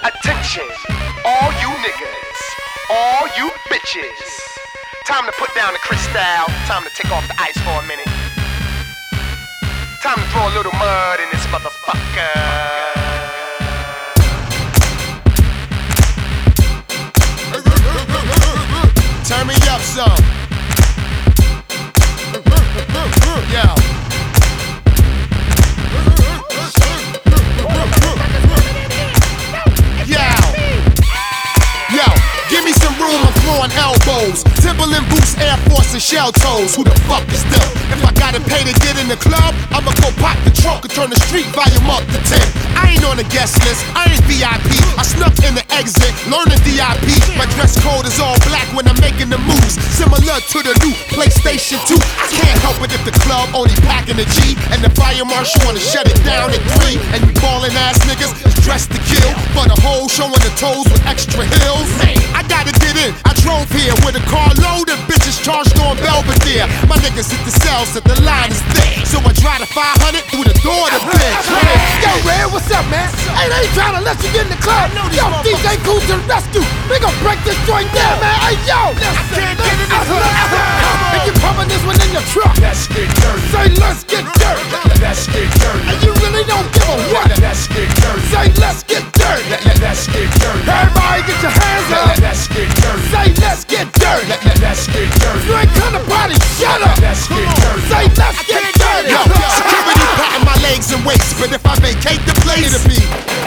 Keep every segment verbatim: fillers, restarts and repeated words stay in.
Attention, all you niggas, all you bitches. Time to put down the crystal, time to take off the ice for a minute. Time to throw a little mud in this motherfucker. Turn me up some. Yo. Yo, give me some room, I'm throwing elbows. Timberland boots, Air Force and shell toes. Who the fuck is them? If I gotta pay to get in the club, I'ma go pop the trunk and turn the street volume up to ten. I ain't on the guest list, I ain't V I P. I snuck in the exit, learning D I P. My dress code is all black when I'm making the moves, similar to the new PlayStation two. I can't help it if the club only packing a G, and the fire marshal wanna shut it down at three. And you ballin' ass niggas is dressed to kill, for the whole showing the toes with extra heels. I gotta get in, I drove here with a car loaded, bitches charged on Belvedere. My niggas hit the cells that the line is thick, so I drive the five hundred through the door to bitch. Yo, Red, what's up, man? Hey, they ain't trying to let you get in the club. Yo, D J Cool to the rescue. We gon' break this joint down, man. Hey, yo. I can't get in this club. And you pumping this one in your truck. Let's get dirty. Say, let's get dirty. Let's get dirty. And you really don't give a what. Let's get dirty. Say, let's get dirty. Let's get dirty. Everybody get your hands up. Let's get dirty. Say, let's get dirty. Let's get dirty. You ain't come to party, shut up. Let's get dirty. Say, let's get dirty. Yo, security patting my legs and waist, but if I vacate the place, it'll be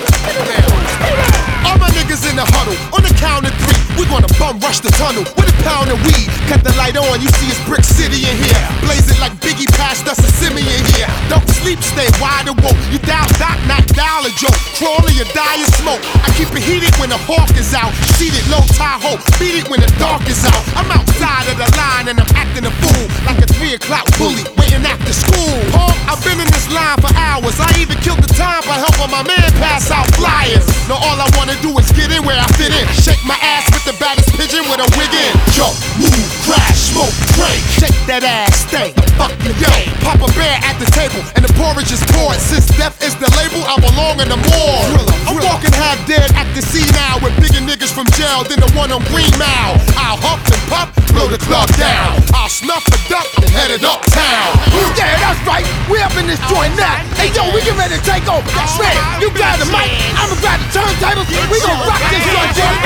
all my niggas in the huddle. On the count of three, we gonna bum rush the tunnel with a pound of weed. Cut the light on, you see it's Brick City in here. Blaze it like Biggie passed us a Simeon here. Don't sleep, stay wide awoke. You dial doc, not dial a joke. Crawl or you die in smoke. I keep it heated when the hawk is out. Seated low Tahoe, beat it when the dark is out. I'm outside of the line and I'm acting a fool, like a three o'clock bully waiting after school. Punk, I've been in this line for hours. I even killed the time by helping my man pass out flyers. Now all I wanna do is get in where I fit in. Shake my ass with the baddest pigeon with a wig in. Jump, move, crash, smoke, drink. Shake that ass, stay the fuck you yo. Pop a bear at the table and the porridge is poured. Since death is the label, I belong in the morgue. I'm walking half dead at the sea now, with bigger niggas from jail than the one on Green Mile. I'll huff and puff, blow the club down. I'll snuff a duck and head it uptown. Yeah, that's right. We up in this joint now. Hey, yo, we get ready to take over. Man, you grab the mic, I'ma grab the turntables. We gon' rock this joint, Jerry.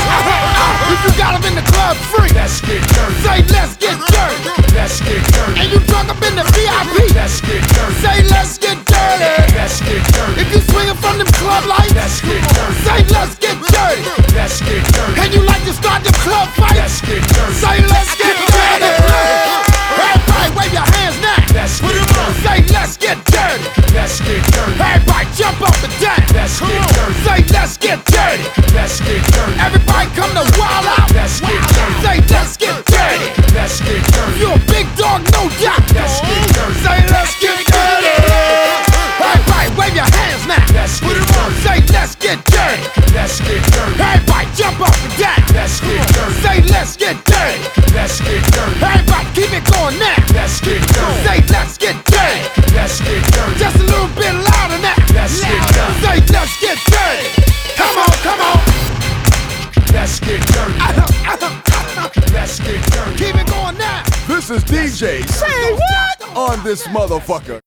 If you got them in the club free, let's get dirty. say let's get dirty. Let's get dirty. And you drunk up in the V I P, Let's get dirty. say let's get dirty. Let's get dirty. If you swinging from them club lights, Let's get dirty. say let's get dirty. Let's get dirty. And you like to start them club fights, Let's get dirty. say let's get dirty. Everybody wave your hands now. Let's get dirty. Say let's get dirty. Let's get dirty. Everybody jump up and down. Let's get dirty. Say let's get dirty. Let's get dirty. Everybody come to wild out. Let's get dirty. Say let's get dirty. Let's get dirty. You a big dog, no doubt. Let's get dirty. Say let's get dirty. Everybody wave your hands now. Let's get dirty. Say let's get dirty. Let's get dirty. Everybody jump up and down. Let's get dirty. Say let's get dirty. Let's get dirty. Everybody keep it going now. Let's get dirty. Say let's get dirty. Let's get dirty. Just a little bit louder now. Let's get dirty. Say let's get dirty. Come on, come on. Let's get dirty. Let's get dirty. Keep it going now. This is D J Say what? on this motherfucker.